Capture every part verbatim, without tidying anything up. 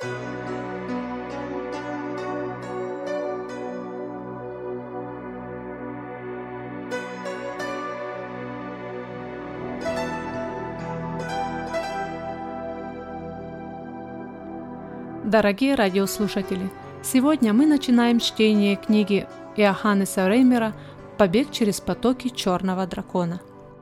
Дорогие радиослушатели, сегодня мы начинаем чтение книги Иоханнеса Реймера «Побег через потоки черного дракона».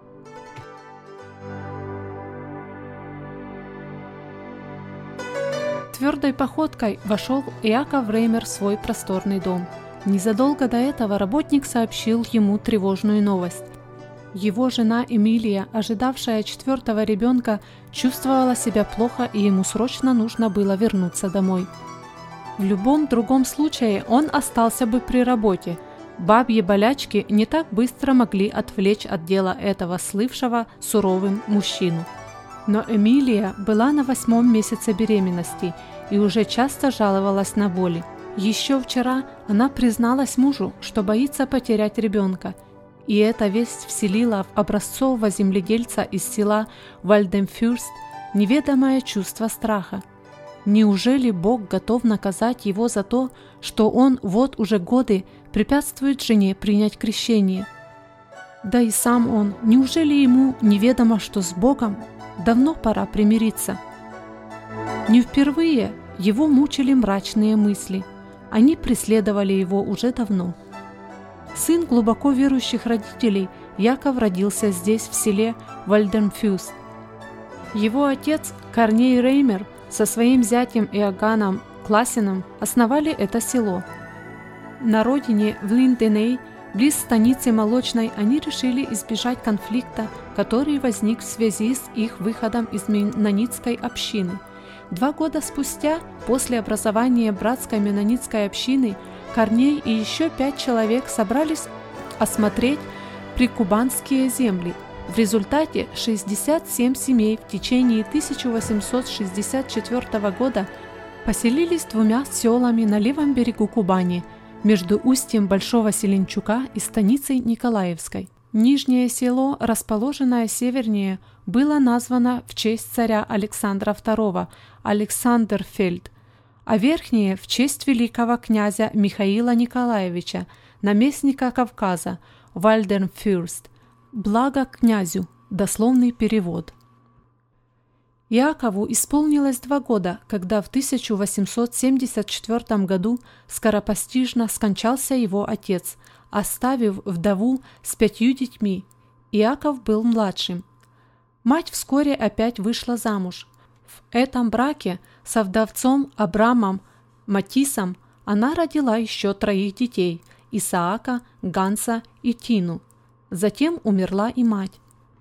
Твердой походкой вошел Иаков Реймер в свой просторный дом. Незадолго до этого работник сообщил ему тревожную новость. Его жена Эмилия, ожидавшая четвертого ребенка, чувствовала себя плохо, и ему срочно нужно было вернуться домой. В любом другом случае он остался бы при работе. Бабьи болячки не так быстро могли отвлечь от дела этого слывшего суровым мужчину. Но Эмилия была на восьмом месяце беременности и уже часто жаловалась на боли. Еще вчера она призналась мужу, что боится потерять ребенка, и эта весть вселила в образцового земледельца из села Вальденфюрст неведомое чувство страха. Неужели Бог готов наказать его за то, что он вот уже годы препятствует жене принять крещение? Да и сам он, неужели ему неведомо, что с Богом давно пора примириться? Не впервые его мучили мрачные мысли, они преследовали его уже давно. Сын глубоко верующих родителей, Яков родился здесь, в селе Вальденфюст. Его отец Корней Реймер со своим зятем Иоганном Классеном основали это село. На родине в Линденей, близ станицы Молочной, они решили избежать конфликта, который возник в связи с их выходом из меннонитской общины. Два года спустя, после образования братской меннонитской общины, Корней и еще пять человек собрались осмотреть прикубанские земли. В результате шестьдесят семь семей в течение тысяча восемьсот шестьдесят четвёртого года поселились двумя селами на левом берегу Кубани, между устьем Большого Селенчука и станицей Николаевской. Нижнее село, расположенное севернее, было названо в честь царя Александра второго Александрфельд, а верхнее в честь великого князя Михаила Николаевича, наместника Кавказа, Вальденфюрст. «Благо князю» – дословный перевод. Иакову исполнилось два года, когда в тысяча восемьсот семьдесят четвёртом году скоропостижно скончался его отец, оставив вдову с пятью детьми. Иаков был младшим. Мать вскоре опять вышла замуж. В этом браке со вдовцом Абрамом Матисом она родила еще троих детей – Исаака, Ганса и Тину. Затем умерла и мать.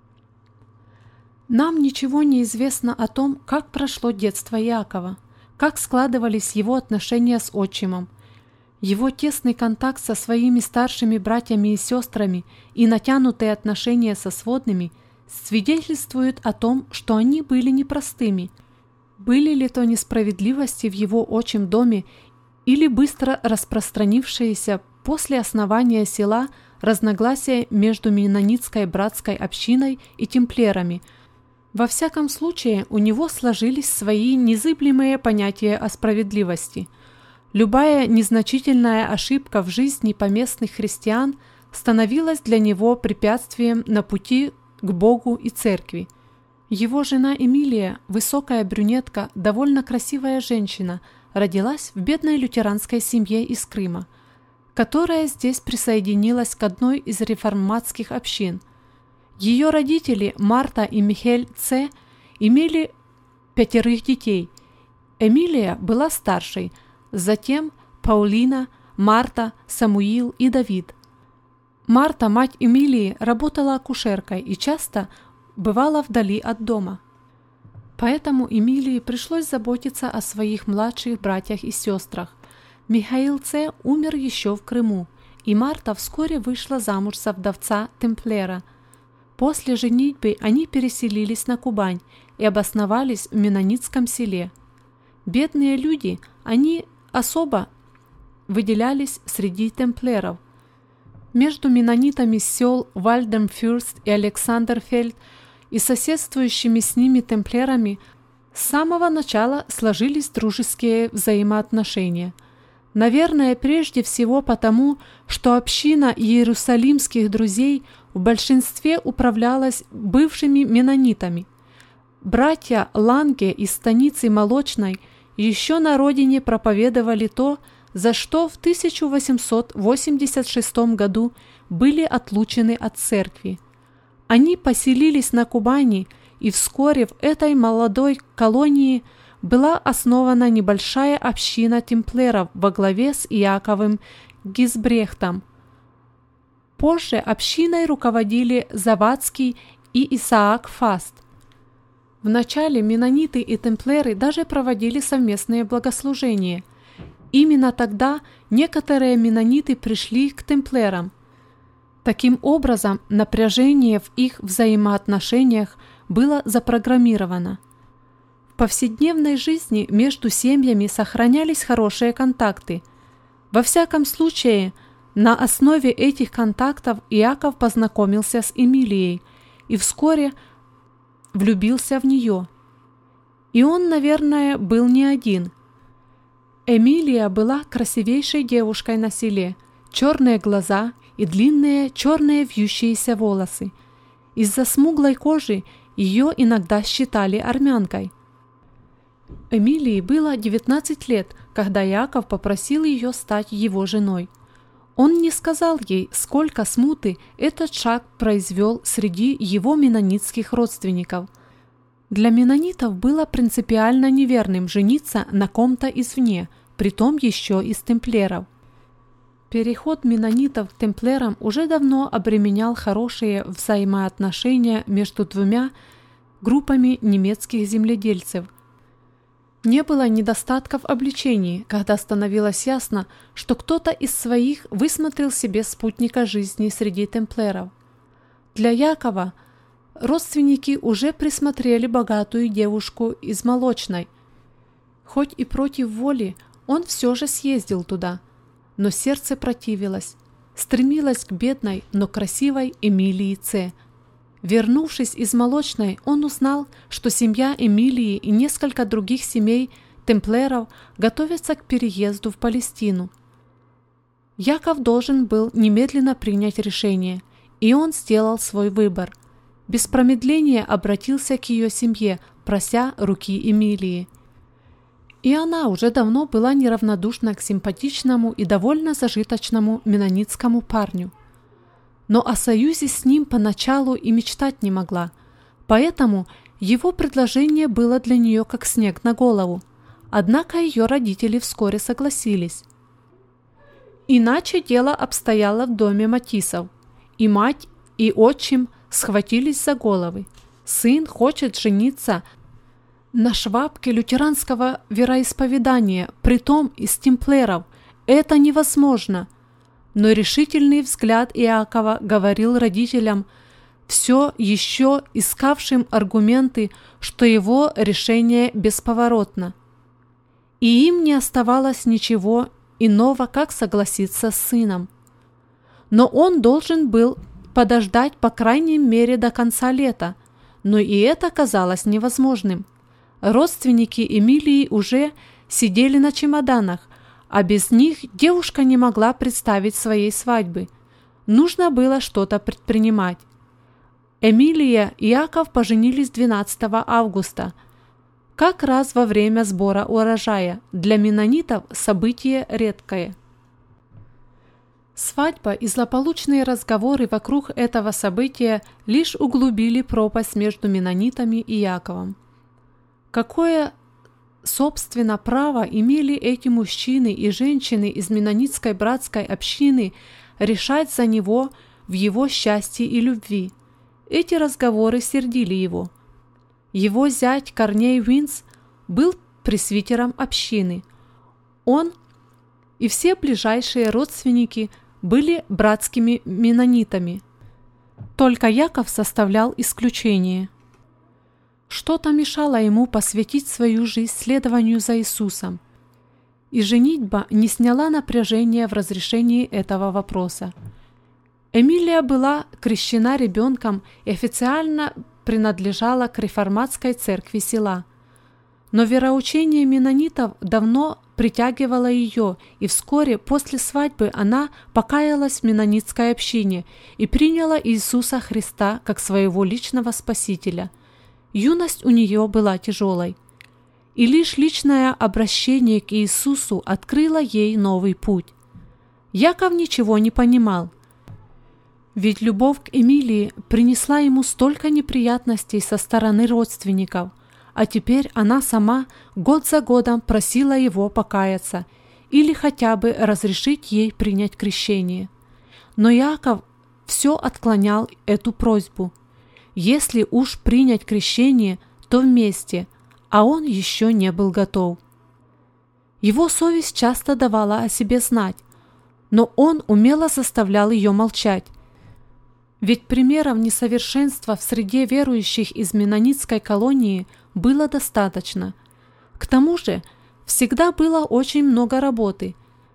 Нам ничего не известно о том, как прошло детство Иакова, как складывались его отношения с отчимом. Его тесный контакт со своими старшими братьями и сестрами и натянутые отношения со сводными свидетельствуют о том, что они были непростыми. Были ли то несправедливости в его отчим доме или быстро распространившиеся после основания села разногласия между меннонитской братской общиной и темплерами. Во всяком случае, у него сложились свои незыблемые понятия о справедливости. Любая незначительная ошибка в жизни поместных христиан становилась для него препятствием на пути к Богу и церкви. Его жена Эмилия, высокая брюнетка, довольно красивая женщина, родилась в бедной лютеранской семье из Крыма, которая здесь присоединилась к одной из реформатских общин. Ее родители, Марта и Михель Ц., имели пятерых детей. Эмилия была старшей, затем Паулина, Марта, Самуил и Давид. Марта, мать Эмилии, работала акушеркой и часто бывала вдали от дома. Поэтому Эмилии пришлось заботиться о своих младших братьях и сестрах. Михаил Ц. умер еще в Крыму, и Марта вскоре вышла замуж за вдовца Темплера. После женитьбы они переселились на Кубань и обосновались в меннонитском селе. Бедные люди, они особо выделялись среди темплеров. Между меннонитами сел Вальденфюрст и Александрфельд и соседствующими с ними темплерами С самого начала сложились дружеские взаимоотношения. Наверное, прежде всего потому, что община иерусалимских друзей в большинстве управлялась бывшими меннонитами. Братья Ланге из станицы Молочной еще на родине проповедовали то, за что в тысяча восемьсот восемьдесят шестом году были отлучены от церкви. Они поселились на Кубани, и вскоре в этой молодой колонии была основана небольшая община темплеров во главе с Иаковом Гизбрехтом. Позже общиной руководили Завадский и Исаак Фаст. Вначале меннониты и темплеры даже проводили совместные богослужения. Именно тогда некоторые меннониты пришли к темплерам. Таким образом, напряжение в их взаимоотношениях было запрограммировано. В повседневной жизни между семьями сохранялись хорошие контакты. Во всяком случае, на основе этих контактов Иаков познакомился с Эмилией и вскоре влюбился в нее. И он, наверное, был не один. Эмилия была красивейшей девушкой на селе, черные глаза и длинные черные вьющиеся волосы. Из-за смуглой кожи ее иногда считали армянкой. Эмилии было девятнадцать лет, когда Иаков попросил ее стать его женой. Он не сказал ей, сколько смуты этот шаг произвел среди его меннонитских родственников. Для меннонитов было принципиально неверным жениться на ком-то извне, притом еще из темплеров. Переход меннонитов к темплерам уже давно обременял хорошие взаимоотношения между двумя группами немецких земледельцев. Не было недостатков обличений, когда становилось ясно, что кто-то из своих высмотрел себе спутника жизни среди темплеров. Для Якова родственники уже присмотрели богатую девушку из Молочной. Хоть и против воли, он все же съездил туда, но сердце противилось, стремилось к бедной, но красивой Эмилии Ц. Вернувшись из Молочной, он узнал, что семья Эмилии и несколько других семей темплеров готовятся к переезду в Палестину. Яков должен был немедленно принять решение, и он сделал свой выбор. Без промедления обратился к ее семье, прося руки Эмилии. И она уже давно была неравнодушна к симпатичному и довольно зажиточному меннонитскому парню. Но о союзе с ним поначалу и мечтать не могла, поэтому его предложение было для нее как снег на голову. Однако ее родители вскоре согласились. Иначе дело обстояло в доме Матисов, и мать, и отчим схватились за головы. Сын хочет жениться на швабке лютеранского вероисповедания, притом из темплеров. Это невозможно. Но решительный взгляд Иакова говорил родителям, все еще искавшим аргументы, что его решение бесповоротно. И им не оставалось ничего иного, как согласиться с сыном. Но он должен был подождать по крайней мере до конца лета, но и это казалось невозможным. Родственники Эмилии уже сидели на чемоданах, а без них девушка не могла представить своей свадьбы. Нужно было что-то предпринимать. Эмилия и Иаков поженились двенадцатого августа, как раз во время сбора урожая, для меннонитов событие редкое. Свадьба и злополучные разговоры вокруг этого события лишь углубили пропасть между меннонитами и Иаковом. Какое, собственно, право имели эти мужчины и женщины из меннонитской братской общины решать за него в его счастье и любви? Эти разговоры сердили его. Его зять Корней Уинс был пресвитером общины. Он и все ближайшие родственники были братскими меннонитами. Только Яков составлял исключение. Что-то мешало ему посвятить свою жизнь следованию за Иисусом, и женитьба не сняла напряжения в разрешении этого вопроса. Эмилия была крещена ребенком и официально принадлежала к реформатской церкви села. Но вероучение меннонитов давно притягивало ее, и вскоре после свадьбы она покаялась в меннонитской общине и приняла Иисуса Христа как своего личного спасителя. Юность у нее была тяжелой, и лишь личное обращение к Иисусу открыло ей новый путь. Яков ничего не понимал, ведь любовь к Эмилии принесла ему столько неприятностей со стороны родственников, а теперь она сама год за годом просила его покаяться или хотя бы разрешить ей принять крещение. Но Яков все отклонял эту просьбу. Если уж принять крещение, то вместе, а он еще не был готов. Его совесть часто давала о себе знать, но он умело заставлял ее молчать. Ведь примеров несовершенства в среде верующих из меннонитской колонии было достаточно. К тому же всегда было очень много работы.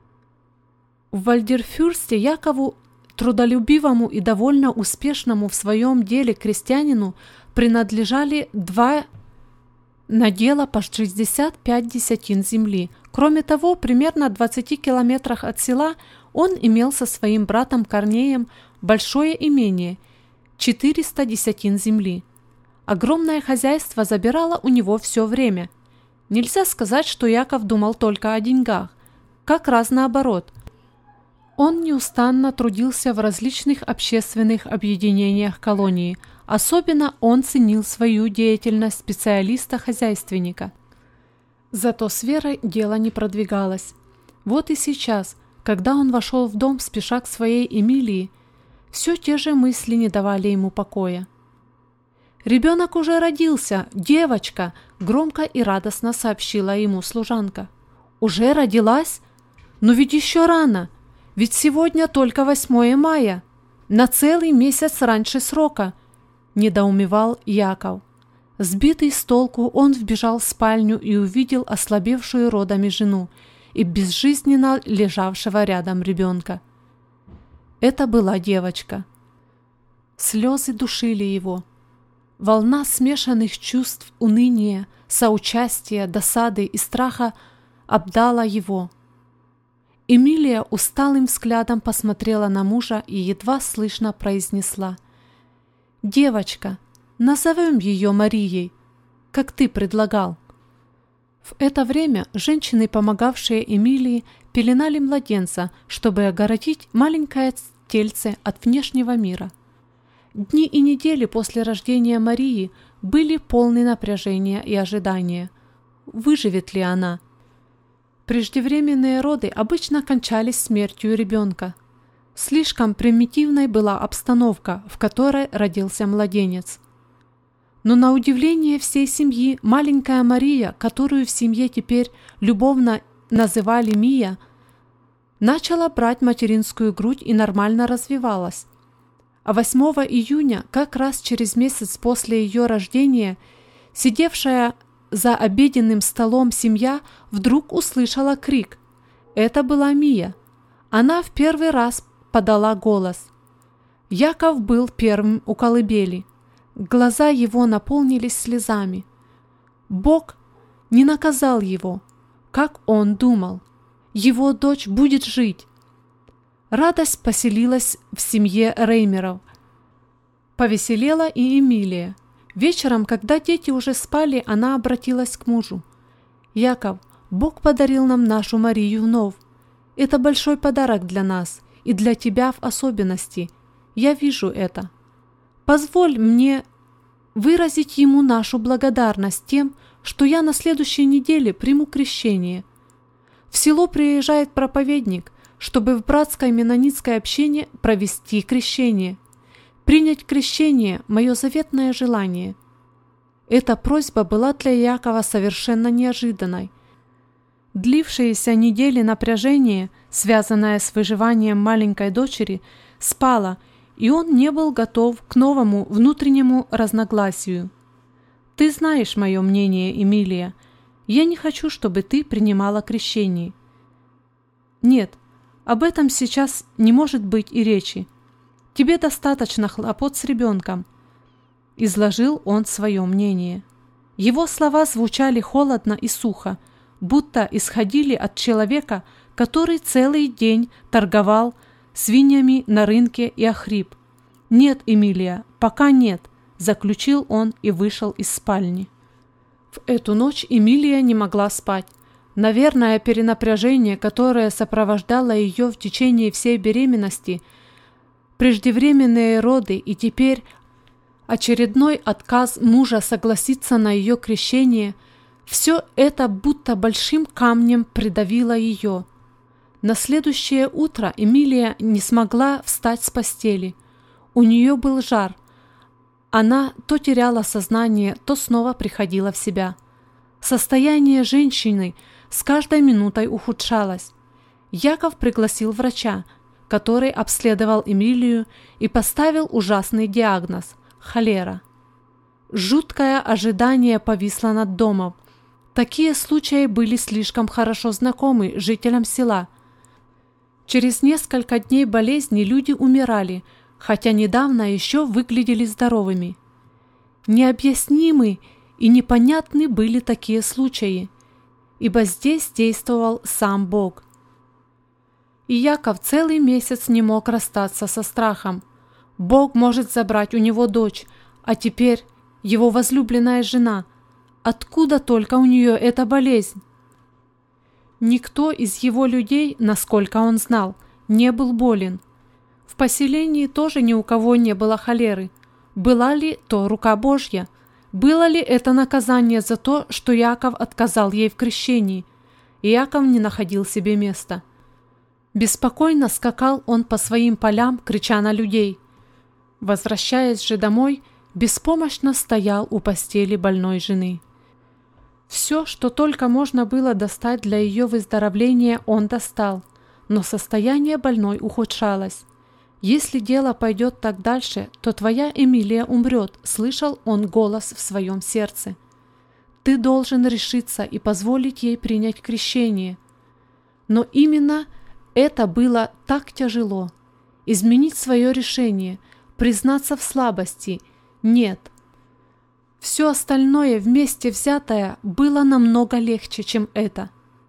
В Вальдерфюрсте Якову, трудолюбивому и довольно успешному в своем деле крестьянину, принадлежали два надела по шестьдесят пять десятин земли. Кроме того, примерно в двадцати километрах от села он имел со своим братом Корнеем большое имение – четыреста десятин земли. Огромное хозяйство забирало у него все время. Нельзя сказать, что Яков думал только о деньгах. Как раз наоборот. Он неустанно трудился в различных общественных объединениях колонии. Особенно он ценил свою деятельность специалиста-хозяйственника. Зато с верой дело не продвигалось. Вот и сейчас, когда он вошел в дом, спеша к своей Эмилии, все те же мысли не давали ему покоя. «Ребенок уже родился, девочка!» – громко и радостно сообщила ему служанка. «Уже родилась? Но ведь еще рано! Ведь сегодня только восьмое мая! На целый месяц раньше срока!» – недоумевал Яков. Сбитый с толку, он вбежал в спальню и увидел ослабевшую родами жену и безжизненно лежавшего рядом ребенка. Это была девочка. Слезы душили его. Волна смешанных чувств уныния, соучастия, досады и страха обдала его. Эмилия усталым взглядом посмотрела на мужа и едва слышно произнесла: «Девочка, назовем ее Марией, как ты предлагал». В это время женщины, помогавшие Эмилии, пеленали младенца, чтобы огородить маленькое тельце от внешнего мира. Дни и недели после рождения Марии были полны напряжения и ожидания. Выживет ли она? Преждевременные роды обычно кончались смертью ребенка. Слишком примитивной была обстановка, в которой родился младенец. Но на удивление всей семьи маленькая Мария, которую в семье теперь любовно называли Мия, начала брать материнскую грудь и нормально развивалась. А восьмого июня, как раз через месяц после ее рождения, сидевшая за обеденным столом семья вдруг услышала крик. Это была Мия. Она в первый раз подала голос. Яков был первым у колыбели. Глаза его наполнились слезами. Бог не наказал его, как он думал. Его дочь будет жить. Радость поселилась в семье Реймеров. Повеселела и Эмилия. Вечером, когда дети уже спали, она обратилась к мужу. «Яков, Бог подарил нам нашу Марию вновь. Это большой подарок для нас, и для тебя в особенности. Я вижу это. Позволь мне выразить ему нашу благодарность тем, что я на следующей неделе приму крещение. В село приезжает проповедник, чтобы в братской меннонитской общине провести крещение. Принять крещение – мое заветное желание». Эта просьба была для Якова совершенно неожиданной. Длившиеся недели напряжения, связанное с выживанием маленькой дочери, спало, и он не был готов к новому внутреннему разногласию. «Ты знаешь мое мнение, Эмилия. Я не хочу, чтобы ты принимала крещение». «Нет, об этом сейчас не может быть и речи. Тебе достаточно хлопот с ребенком», – изложил он свое мнение. Его слова звучали холодно и сухо, будто исходили от человека, который целый день торговал свиньями на рынке и охрип. «Нет, Эмилия, пока нет», – заключил он и вышел из спальни. В эту ночь Эмилия не могла спать. Наверное, перенапряжение, которое сопровождало ее в течение всей беременности, преждевременные роды и теперь очередной отказ мужа согласиться на ее крещение, все это будто большим камнем придавило ее. На следующее утро Эмилия не смогла встать с постели. У нее был жар. Она то теряла сознание, то снова приходила в себя. Состояние женщины с каждой минутой ухудшалось. Яков пригласил врача, который обследовал Эмилию и поставил ужасный диагноз – холера. Жуткое ожидание повисло над домом. Такие случаи были слишком хорошо знакомы жителям села. Через несколько дней болезни люди умирали, хотя недавно еще выглядели здоровыми. Необъяснимы и непонятны были такие случаи, ибо здесь действовал сам Бог. И Яков целый месяц не мог расстаться со страхом. Бог может забрать у него дочь, а теперь его возлюбленная жена. Откуда только у нее эта болезнь? Никто из его людей, насколько он знал, не был болен. В поселении тоже ни у кого не было холеры. Была ли то рука Божья? Было ли это наказание за то, что Яков отказал ей в крещении? Яков не находил себе места. Беспокойно скакал он по своим полям, крича на людей. Возвращаясь же домой, беспомощно стоял у постели больной жены. Все, что только можно было достать для ее выздоровления, он достал, но состояние больной ухудшалось. «Если дело пойдет так дальше, то твоя Эмилия умрет», — слышал он голос в своем сердце. «Ты должен решиться и позволить ей принять крещение». Но именно это было так тяжело. Изменить свое решение, признаться в слабости — нет. Все остальное вместе взятое было намного легче, чем это.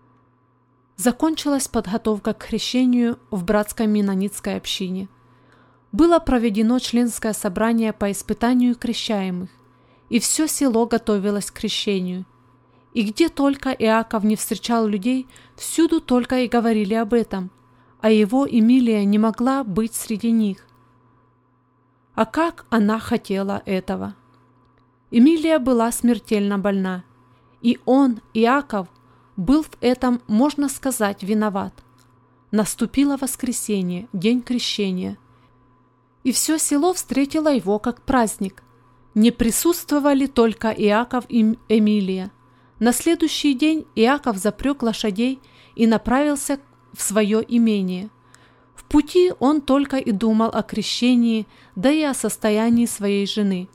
Закончилась подготовка к крещению в братской меннонитской общине. Было проведено членское собрание по испытанию крещаемых, и все село готовилось к крещению. И где только Иаков не встречал людей, всюду только и говорили об этом, а его Эмилия не могла быть среди них. А как она хотела этого! Эмилия была смертельно больна, и он, Иаков, был в этом, можно сказать, виноват. Наступило воскресенье, день крещения, и все село встретило его как праздник. Не присутствовали только Иаков и Эмилия. На следующий день Иаков запряг лошадей и направился в свое имение. В пути он только и думал о крещении, да и о состоянии своей жены.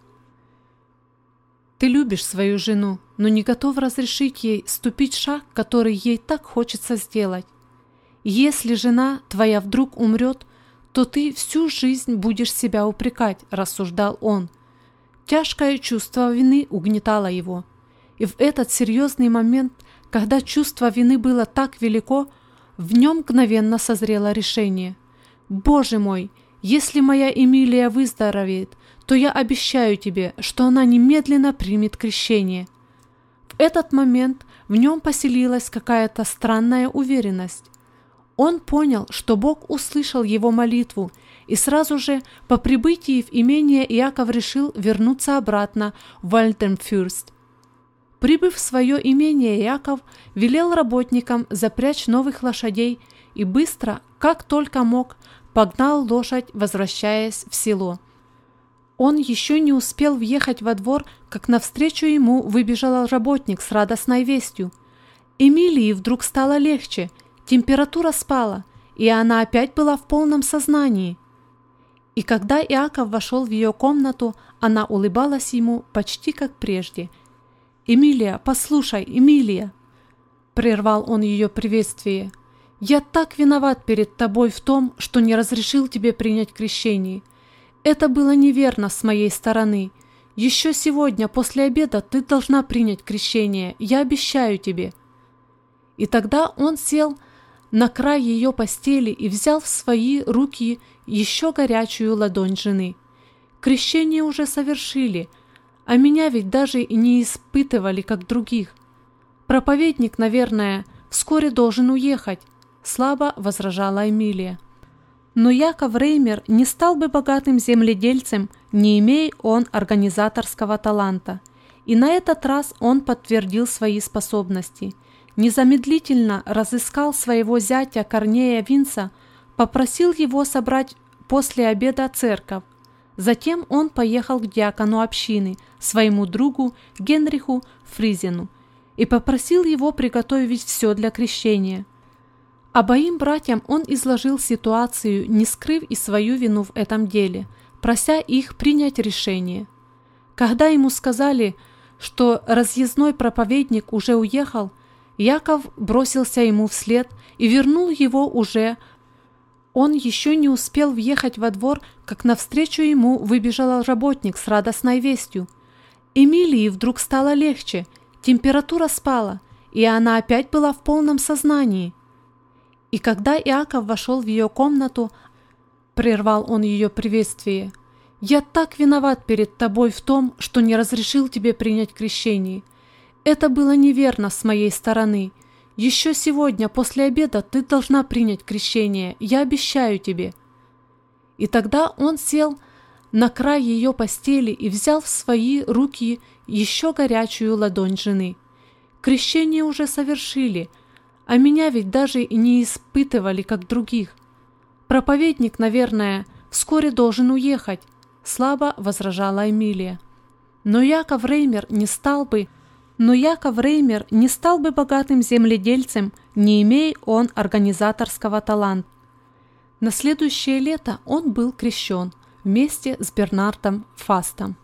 Ты любишь свою жену, но не готов разрешить ей ступить шаг, который ей так хочется сделать. Если жена твоя вдруг умрет, то ты всю жизнь будешь себя упрекать, рассуждал он. Тяжкое чувство вины угнетало его. И в этот серьезный момент, когда чувство вины было так велико, в нем мгновенно созрело решение. «Боже мой, если моя Эмилия выздоровеет, то я обещаю тебе, что она немедленно примет крещение». В этот момент в нем поселилась какая-то странная уверенность. Он понял, что Бог услышал его молитву, и сразу же по прибытии в имение Иаков решил вернуться обратно в Вальденфюрст. Прибыв в свое имение, Иаков велел работникам запрячь новых лошадей и быстро, как только мог, погнал лошадь, возвращаясь в село. Он еще не успел въехать во двор, как навстречу ему выбежал работник с радостной вестью. Эмилии вдруг стало легче, температура спала, и она опять была в полном сознании. И когда Иаков вошел в ее комнату, она улыбалась ему почти как прежде. «Эмилия, послушай, Эмилия!» Прервал он ее приветствие. «Я так виноват перед тобой в том, что не разрешил тебе принять крещение. Это было неверно с моей стороны. Еще сегодня, после обеда, ты должна принять крещение, я обещаю тебе». И тогда он сел на край ее постели и взял в свои руки еще горячую ладонь жены. «Крещение уже совершили, а меня ведь даже и не испытывали, как других. Проповедник, наверное, вскоре должен уехать», — слабо возражала Эмилия. Но Яков Реймер не стал бы богатым земледельцем, не имея он организаторского таланта. И на этот раз он подтвердил свои способности. Незамедлительно разыскал своего зятя Корнея Винца, попросил его собрать после обеда церковь. Затем он поехал к диакону общины, своему другу Генриху Фризену, и попросил его приготовить все для крещения. Обоим братьям он изложил ситуацию, не скрыв и свою вину в этом деле, прося их принять решение. Когда ему сказали, что разъездной проповедник уже уехал, Яков бросился ему вслед и вернул его уже. Он еще не успел въехать во двор, как навстречу ему выбежал работник с радостной вестью. Эмилии вдруг стало легче, температура спала, и она опять была в полном сознании. И когда Иаков вошел в ее комнату, прервал он ее приветствие: «Я так виноват перед тобой в том, что не разрешил тебе принять крещение. Это было неверно с моей стороны. Еще сегодня, после обеда, ты должна принять крещение, я обещаю тебе». И тогда он сел на край ее постели и взял в свои руки еще горячую ладонь жены. «Крещение уже совершили, а меня ведь даже и не испытывали, как других. Проповедник, наверное, вскоре должен уехать», — слабо возражала Эмилия. Но Яков Реймер не стал бы, но Яков Реймер не стал бы богатым земледельцем, не имея он организаторского таланта. На следующее лето он был крещен вместе с Бернардом Фастом.